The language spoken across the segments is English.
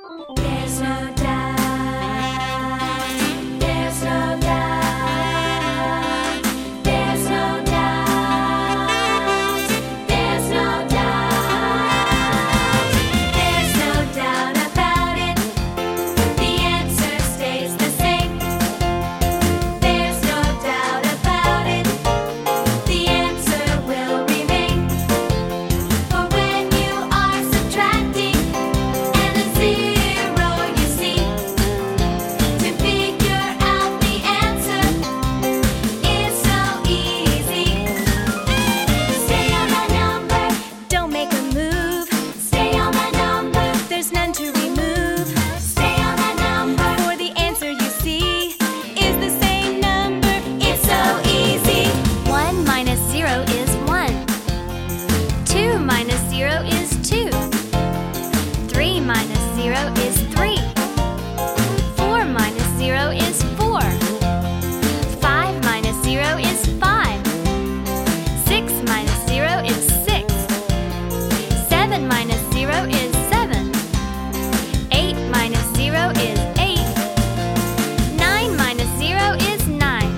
There's no doubt. There's no doubt. There's no doubt. There's no doubt. There's no doubt about it. The answer stays the same. There's no doubt about it. The answer will remain. For when you are subtracting and a zero you see, to figure out the answer is so easy. Stay on that number, don't make a move. Stay on that number, there's none to remove. Stay on that number, for the answer you see is the same number. It's so easy. 1 minus 0 is 1. 2 minus 0 is 2. 3 minus 0 is 3. 4 minus 0 is 4. 5 minus 0 is 5. 6 minus 0 is 6. 7 minus 0 is 7. 8 minus 0 is 8. 9 minus 0 is 9.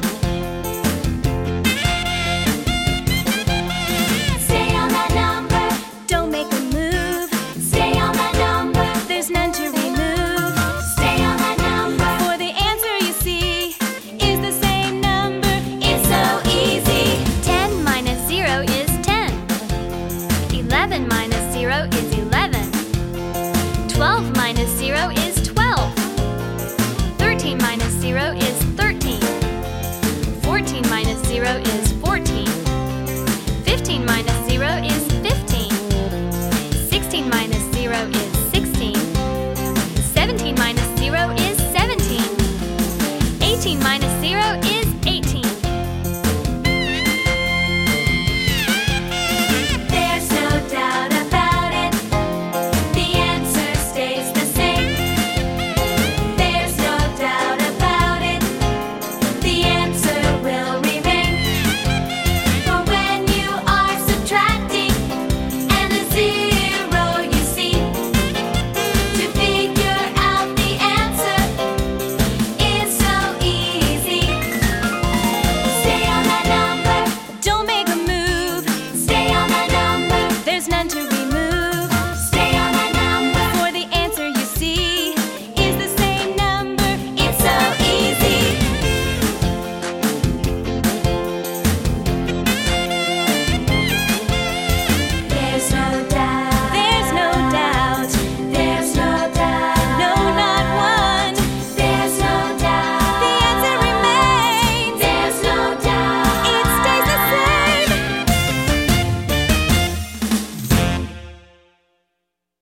Stay on that number, don't make a move. Stay on that number, there's none to remove. Stay on that number, for the answer you see is the same number. It's so easy. 10 minus 0 is 10. 11 minus 0 is 11. 12 minus 0 is 12. 13 minus 0 is 13. 14 minus 0 is 14. 15 minus 0 is 15. 16 minus 0 is 16. 17 minus 0 is 17. 18 minus 0 is